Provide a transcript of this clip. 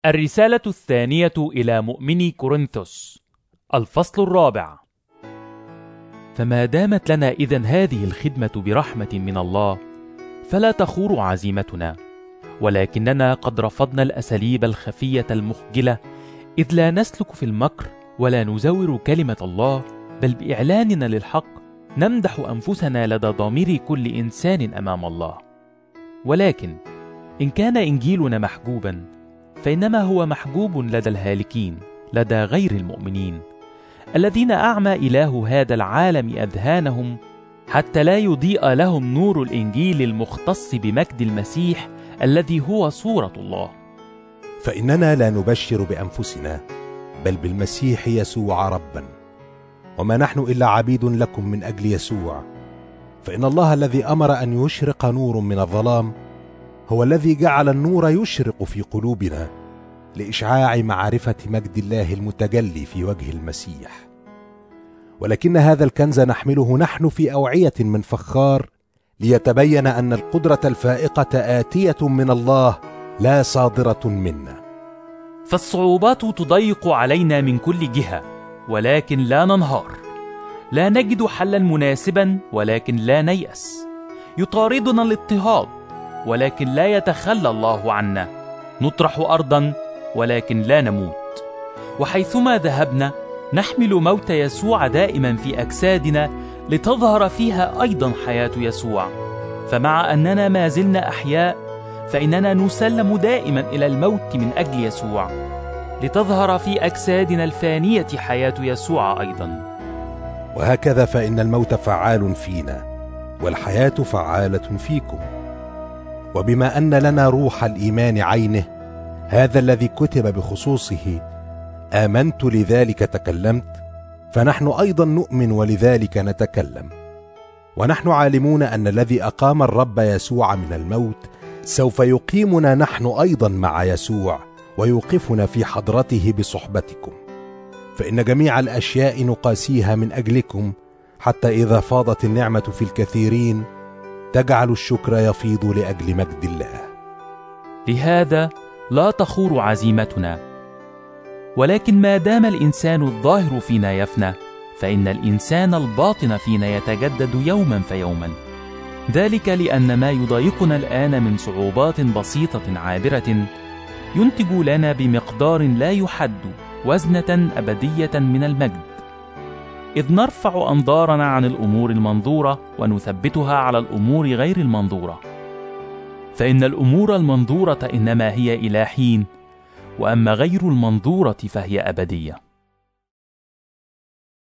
الرسالة الثانية إلى مؤمني كورنثوس، الفصل الرابع. فما دامت لنا إذن هذه الخدمة برحمة من الله، فلا تخور عزيمتنا، ولكننا قد رفضنا الأساليب الخفية المخجلة، إذ لا نسلك في المكر ولا نزور كلمة الله، بل بإعلاننا للحق نمدح أنفسنا لدى ضمير كل إنسان أمام الله. ولكن إن كان إنجيلنا محجوبا، فإنما هو محجوب لدى الهالكين، لدى غير المؤمنين، الذين أعمى إله هذا العالم أذهانهم حتى لا يضيء لهم نور الإنجيل المختص بمجد المسيح الذي هو صورة الله. فإننا لا نبشر بأنفسنا، بل بالمسيح يسوع ربا، وما نحن إلا عبيد لكم من أجل يسوع. فإن الله الذي أمر أن يشرق نور من الظلام هو الذي جعل النور يشرق في قلوبنا لإشعاع معرفة مجد الله المتجلي في وجه المسيح. ولكن هذا الكنز نحمله نحن في أوعية من فخار، ليتبين أن القدرة الفائقة آتية من الله لا صادرة منا. فالصعوبات تضيق علينا من كل جهة، ولكن لا ننهار. لا نجد حلا مناسبا، ولكن لا نيأس. يطاردنا الاضطهاد، ولكن لا يتخلى الله عنا. نطرح أرضا، ولكن لا نموت. وحيثما ذهبنا نحمل موت يسوع دائما في أجسادنا، لتظهر فيها أيضا حياة يسوع. فمع أننا ما زلنا أحياء، فإننا نسلم دائما إلى الموت من أجل يسوع، لتظهر في أجسادنا الفانية حياة يسوع أيضا. وهكذا فإن الموت فعال فينا، والحياة فعالة فيكم. وبما أن لنا روح الإيمان عينه، هذا الذي كتب بخصوصه آمنت لذلك تكلمت، فنحن أيضا نؤمن ولذلك نتكلم. ونحن عالمون أن الذي أقام الرب يسوع من الموت سوف يقيمنا نحن أيضا مع يسوع، ويوقفنا في حضرته بصحبتكم. فإن جميع الأشياء نقاسيها من أجلكم، حتى إذا فاضت النعمة في الكثيرين تجعل الشكر يفيض لأجل مجد الله. لهذا لا تخور عزيمتنا. ولكن ما دام الإنسان الظاهر فينا يفنى، فإن الإنسان الباطن فينا يتجدد يوما فيوما. ذلك لأن ما يضايقنا الآن من صعوبات بسيطة عابرة ينتج لنا بمقدار لا يحد وزنة أبدية من المجد، إذ نرفع أنظارنا عن الأمور المنظورة ونثبتها على الأمور غير المنظورة. فإن الأمور المنظورة إنما هي إلى حين، وأما غير المنظورة فهي أبدية.